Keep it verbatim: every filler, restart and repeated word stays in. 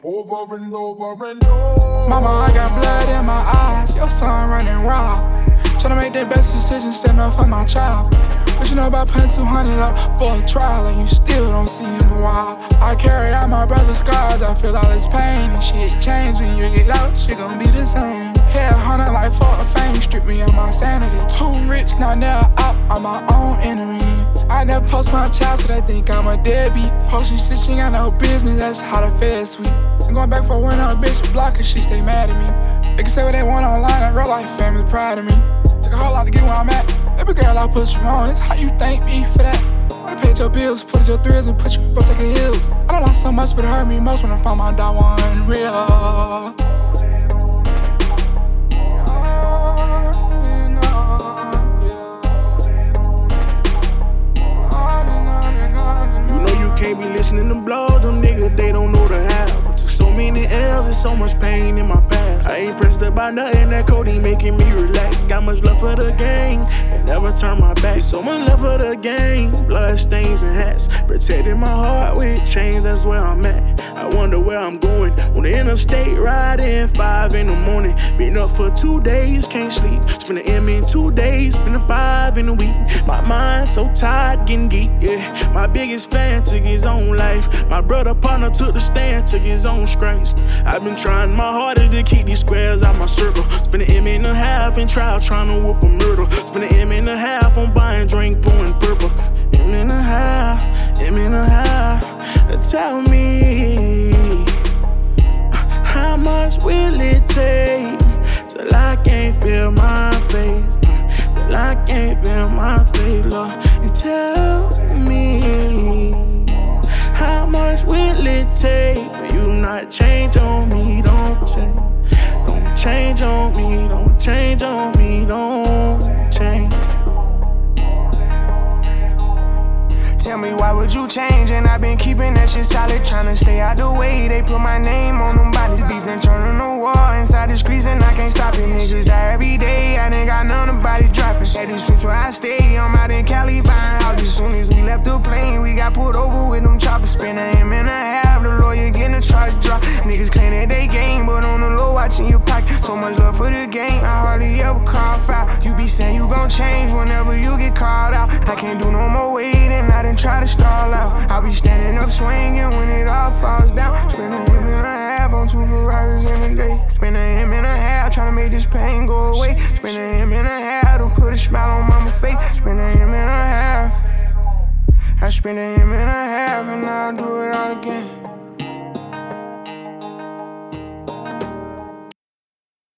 Over and over and over. Mama, I got blood in my eyes, your son running wild. Tryna make the best decision, stand up for my child. What you know about putting two hundred up for a trial and you still don't see him a while? I carry out my brother's scars, I feel all his pain and shit changed when you get out, shit gon' be the same. Head hunter like for a fame, strip me of my sanity. Too rich, now never out, I'm my own enemy. I never post my child so they think I'm a deadbeat. Post you shit, she ain't got no business, that's how the Fed sweet. I'm going back for a win on a bitch, block her, she stay mad at me. They can say what they want online, in real life, family proud of me. Took a whole lot to get where I'm at. Baby girl, I put you on, it's how you thank me for that. I paid your bills, put it your thrills and put you up taking hills. I don't lost so much, but it hurt me most when I found my dog one real. Can't be listening to blogs, them niggas, they don't know the half. Took so many L's and so much pain in my past. I ain't pressed up by nothing, that codeine making me relax. Got much love for the gang, and never turn my back. So much love for the gang, blood stains and hats. Protecting my heart with chains, that's where I'm at. I wonder where I'm going, on the interstate, riding five in the morning. Been up for two days, can't sleep. Spend an M in two days, spend a five in a week. My mind so tired, getting geek, yeah. My biggest fan took his own life. My brother partner took the stand, took his own strikes. I've been trying my hardest to keep these squares out my circle. Spend an M and a half in trial trying to whoop a murder. Spend an M and a half on buying drink, pouring purple. M and a half, M and a half. Tell me, how much will it take till I can't feel my face? Till I can't feel my face, Lord. And tell me, how much will it take for you not change on me? Don't change, don't change on me, don't change on me, don't change. Tell me why would you change? And I've been keeping that shit solid, tryna stay out the way. They put my name on them bodies, beef and turning the war inside the streets, and I can't stop it. Niggas die every day, I ain't got none of body dropping. At this switch where I stay, I'm out in Cali buying houses. Soon as we left the plane, we got pulled over with them choppers. Spend a M and a half, the lawyer getting a charge drop. Niggas claim that they game, but on the low, watching your pocket. So much love for the game, I hardly ever call foul. You be saying you gon' change whenever you get called out. I can't do no more waiting, I done try to stall out. I'll be standing up swinging when it all falls down. Spend a M and a half on two Ferraris in a day. Spend a M and a half trying to make this pain go away. Spend a M and a half to put a smile on mama's face. Spend a M and a half. I spend a M and a half and I'll do it all again.